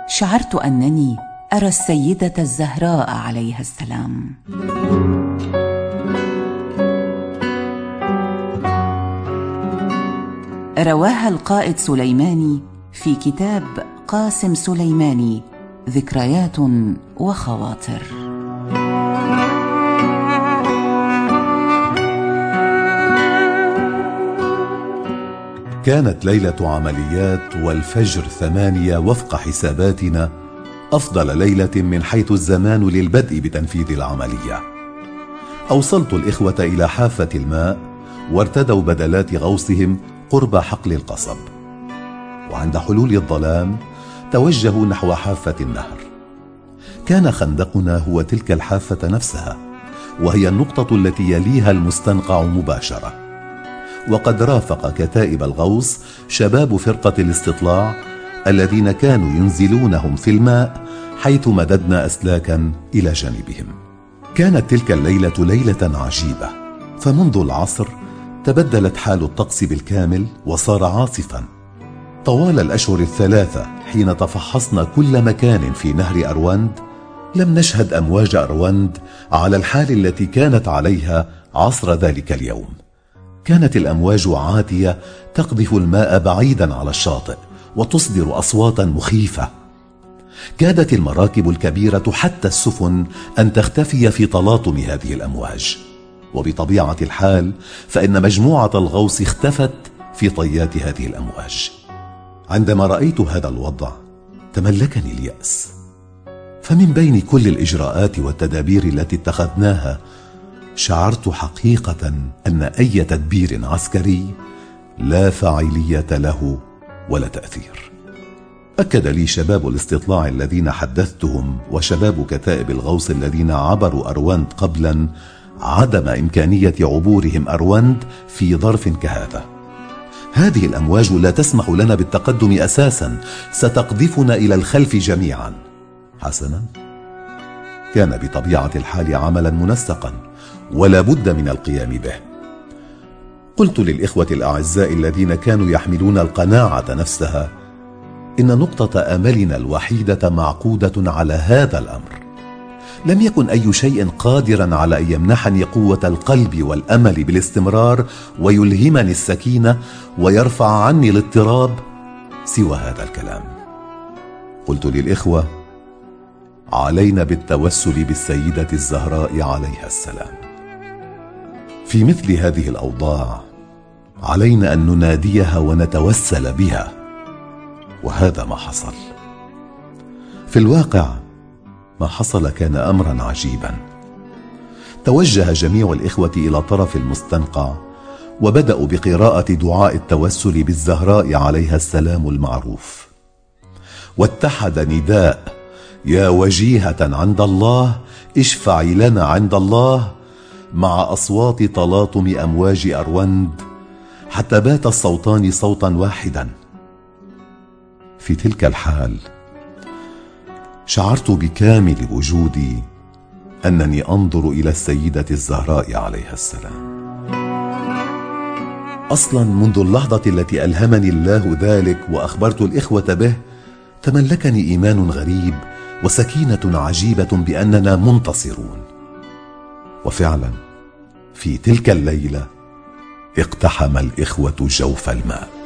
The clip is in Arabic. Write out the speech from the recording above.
شعرت أنني أرى السيدة الزهراء عليها السلام. رواها القائد سليماني في كتاب قاسم سليماني ذكريات وخواطر. كانت ليلة عمليات والفجر 8 وفق حساباتنا أفضل ليلة من حيث الزمان للبدء بتنفيذ العملية. أوصلت الإخوة إلى حافة الماء وارتدوا بدلات غوصهم قرب حقل القصب، وعند حلول الظلام توجهوا نحو حافة النهر. كان خندقنا هو تلك الحافة نفسها، وهي النقطة التي يليها المستنقع مباشرة. وقد رافق كتائب الغوص شباب فرقة الاستطلاع الذين كانوا ينزلونهم في الماء حيث مددنا أسلاكا إلى جانبهم. كانت تلك الليلة ليلة عجيبة، فمنذ العصر تبدلت حال الطقس بالكامل وصار عاصفا. طوال الأشهر 3 حين تفحصنا كل مكان في نهر أروند لم نشهد أمواج أروند على الحال التي كانت عليها عصر ذلك اليوم. كانت الأمواج عاتية تقذف الماء بعيدا على الشاطئ وتصدر أصواتا مخيفة. كادت المراكب الكبيرة حتى السفن أن تختفي في تلاطم هذه الأمواج، وبطبيعة الحال فإن مجموعة الغوص اختفت في طيات هذه الأمواج. عندما رأيت هذا الوضع تملكني اليأس، فمن بين كل الإجراءات والتدابير التي اتخذناها شعرت حقيقة أن أي تدبير عسكري لا فاعلية له ولا تأثير. أكد لي شباب الاستطلاع الذين حدثتهم وشباب كتائب الغوص الذين عبروا أروند قبلا عدم إمكانية عبورهم أروند في ظرف كهذا. هذه الأمواج لا تسمح لنا بالتقدم أساسا، ستقذفنا إلى الخلف جميعا. حسنا، كان بطبيعة الحال عملا منسقا ولا بد من القيام به. قلت للإخوة الأعزاء الذين كانوا يحملون القناعة نفسها إن نقطة أملنا الوحيدة معقودة على هذا الأمر. لم يكن أي شيء قادرا على أن يمنحني قوة القلب والأمل بالاستمرار ويلهمني السكينة ويرفع عني الاضطراب سوى هذا الكلام. قلت للإخوة: علينا بالتوسل بالسيدة الزهراء عليها السلام. في مثل هذه الأوضاع علينا أن نناديها ونتوسل بها، وهذا ما حصل. في الواقع ما حصل كان أمرا عجيبا. توجه جميع الإخوة إلى طرف المستنقع وبدأوا بقراءة دعاء التوسل بالزهراء عليها السلام المعروف، واتحد نداء: يا وجيهة عند الله اشفعي لنا عند الله، مع أصوات تلاطم أمواج أروند، حتى بات الصوتان صوتا واحدا. في تلك الحال شعرت بكامل وجودي أنني أنظر إلى السيدة الزهراء عليها السلام. أصلا منذ اللحظة التي ألهمني الله ذلك وأخبرت الإخوة به تملكني إيمان غريب وسكينة عجيبة بأننا منتصرون. وفعلا في تلك الليلة اقتحم الإخوة جوف الماء.